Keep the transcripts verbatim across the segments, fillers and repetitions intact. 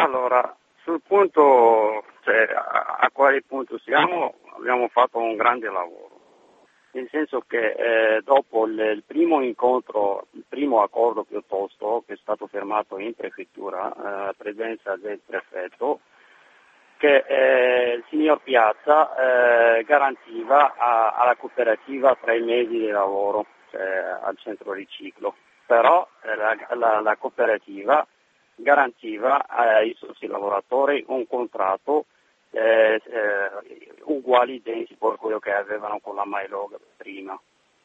Allora, sul punto, cioè, a, a quale punto siamo, abbiamo fatto un grande lavoro. Nel senso che eh, dopo il, il primo incontro, il primo accordo piuttosto, che è stato firmato in prefettura, eh, presenza del prefetto, che eh, il signor Piazza eh, garantiva a, alla cooperativa tre mesi di lavoro, cioè, al centro riciclo, però eh, la, la, la cooperativa garantiva ai soci lavoratori un contratto eh, eh, uguali, identico a quello che avevano con la Mailog prima.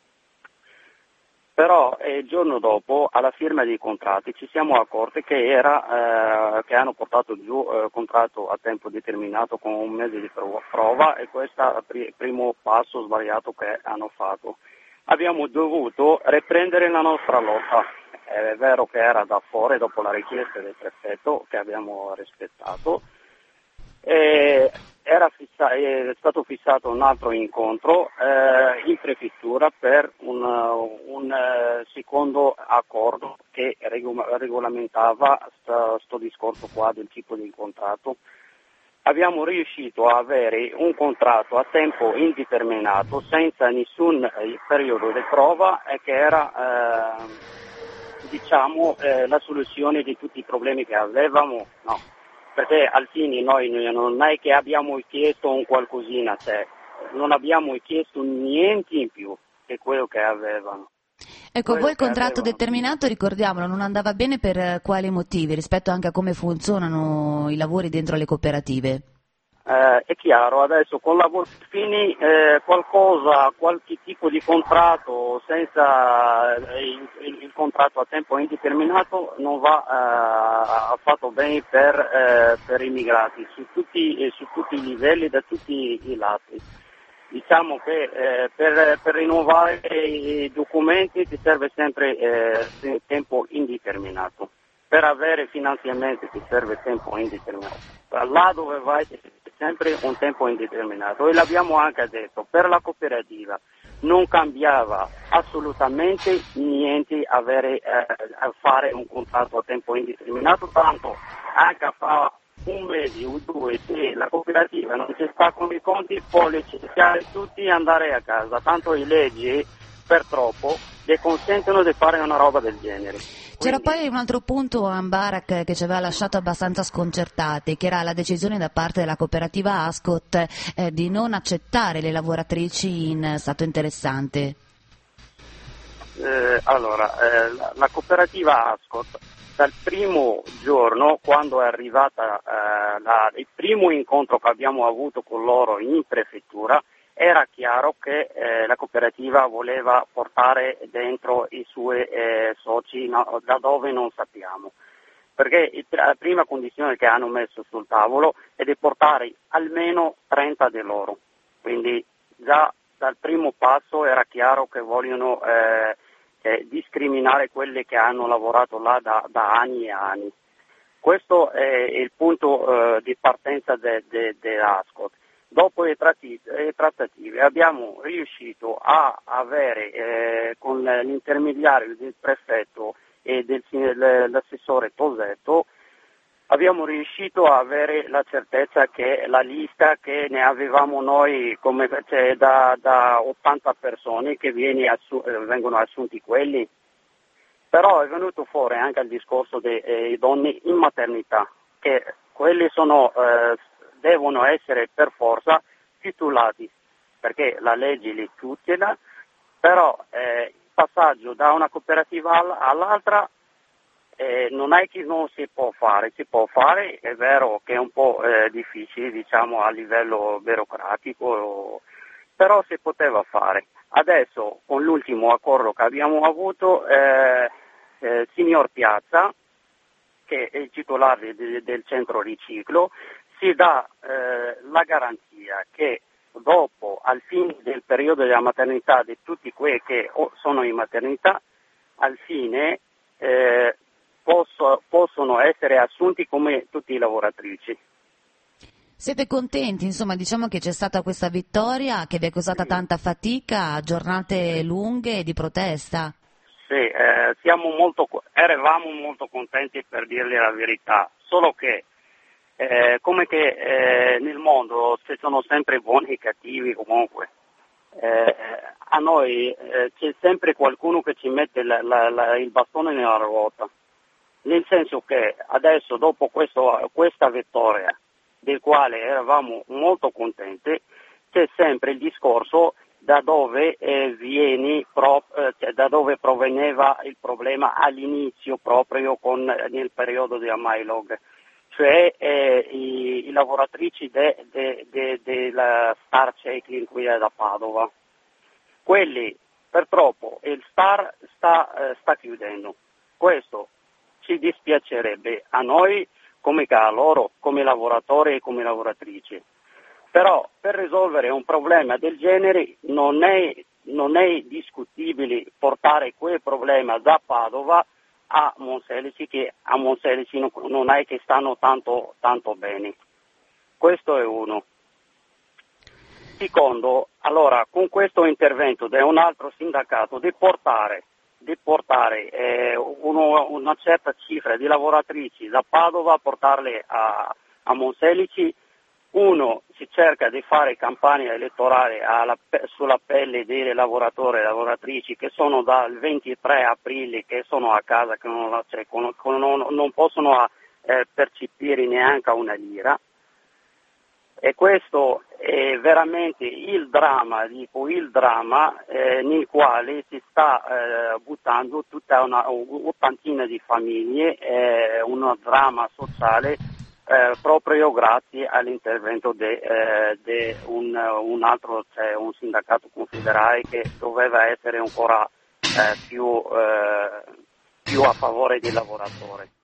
Però eh, il giorno dopo, alla firma dei contratti, ci siamo accorti che, era, eh, che hanno portato giù il eh, contratto a tempo determinato con un mese di prova, e questo è il primo passo sbagliato che hanno fatto. Abbiamo dovuto riprendere la nostra lotta. È vero che era da fuori dopo la richiesta del prefetto, che abbiamo rispettato. E era fissa, è stato fissato un altro incontro eh, in prefettura per un, un uh, secondo accordo che regol- regolamentava questo discorso qua del tipo di contratto. Abbiamo riuscito a avere un contratto a tempo indeterminato senza nessun eh, periodo di prova, e che era eh, diciamo eh, la soluzione di tutti i problemi che avevamo, no. Perché al fine noi non è che abbiamo chiesto un qualcosina, cioè, non abbiamo chiesto niente in più che quello che avevano. Ecco, a voi il contratto determinato, ricordiamolo, non andava bene per quali motivi, rispetto anche a come funzionano i lavori dentro le cooperative? Eh, è chiaro, adesso con lavori fini eh, qualcosa, qualche tipo di contratto senza eh, il, il, il contratto a tempo indeterminato non va eh, affatto bene per, eh, per i immigrati su tutti, eh, su tutti i livelli, da tutti i lati. Diciamo che eh, per, per rinnovare i documenti ti serve sempre eh, tempo indeterminato. Per avere finanziamenti ti serve tempo indeterminato. Là dove vai ti serve sempre un tempo indeterminato, e l'abbiamo anche detto, per la cooperativa non cambiava assolutamente niente avere, eh, a fare un contratto a tempo indeterminato, tanto anche a fare un mese o due, se la cooperativa non ci sta con i conti, può licenziare tutti e andare a casa, tanto le leggi per troppo le consentono di fare una roba del genere. C'era poi un altro punto, Ambarak, che ci aveva lasciato abbastanza sconcertati, che era la decisione da parte della cooperativa Ascot eh, di non accettare le lavoratrici in stato interessante. Eh, allora, eh, la, la cooperativa Ascot, dal primo giorno, quando è arrivata eh, la, il primo incontro che abbiamo avuto con loro in prefettura, era chiaro che eh, la cooperativa voleva portare dentro i suoi eh, soci, no, da dove non sappiamo, perché il, la prima condizione che hanno messo sul tavolo è di portare almeno trenta di loro, quindi già dal primo passo era chiaro che vogliono eh, eh, discriminare quelli che hanno lavorato là da, da anni e anni. Questo è il punto eh, di partenza dell'Ascot. Dopo le trattative abbiamo riuscito a avere eh, con l'intermediario del prefetto e del, dell'assessore Tosetto, abbiamo riuscito a avere la certezza che la lista che ne avevamo noi, come cioè, da, da ottanta persone che viene assu- vengono assunti quelli, però è venuto fuori anche il discorso delle eh, donne in maternità, che quelli sono... Eh, devono essere per forza titolati, perché la legge li tutela, però eh, il passaggio da una cooperativa all'altra eh, non è che non si può fare, si può fare, è vero che è un po' eh, difficile, diciamo, a livello burocratico, però si poteva fare. Adesso, con l'ultimo accordo che abbiamo avuto, eh, eh, signor Piazza, che è il titolare de- del centro riciclo, si dà eh, la garanzia che dopo, al fine del periodo della maternità di tutti quelli che sono in maternità, al fine eh, posso, possono essere assunti come tutti i lavoratrici. Siete contenti? Insomma, diciamo che c'è stata questa vittoria che vi è costata Sì. tanta fatica, giornate Sì. lunghe di protesta. Sì, eh, siamo molto, eravamo molto contenti, per dirle la verità, solo che eh, come che eh, nel mondo ci sono sempre buoni e cattivi comunque. Eh, a noi eh, c'è sempre qualcuno che ci mette la, la, la, il bastone nella ruota, nel senso che adesso dopo questo, questa vittoria del quale eravamo molto contenti, c'è sempre il discorso da dove eh, vieni pro, eh, cioè, da dove proveniva il problema all'inizio proprio con, nel periodo di Amailog, cioè eh, i, i lavoratrici della de, de, de Star Cycling qui da Padova. Quelli purtroppo il Star sta, eh, sta chiudendo. Questo ci dispiacerebbe a noi come a loro, come lavoratori e come lavoratrici. Però per risolvere un problema del genere non è, non è discutibile portare quel problema da Padova a Monselici, che a Monselici non, non è che stanno tanto, tanto bene. Questo è uno. Secondo, allora con questo intervento di un altro sindacato di portare, di portare eh, uno, una certa cifra di lavoratrici da Padova, portarle a, a Monselici, uno si cerca di fare campagna elettorale alla, sulla pelle dei lavoratori e lavoratrici che sono dal ventitré aprile che sono a casa, che non, cioè, con, con, non, non possono eh, percepire neanche una lira. E questo è veramente il dramma, dico il dramma eh, nel quale si sta eh, buttando tutta una ottantina di famiglie, eh, un dramma sociale eh, proprio grazie all'intervento di eh, un, un altro, cioè un sindacato confederale che doveva essere ancora eh, più, eh, più a favore dei lavoratori.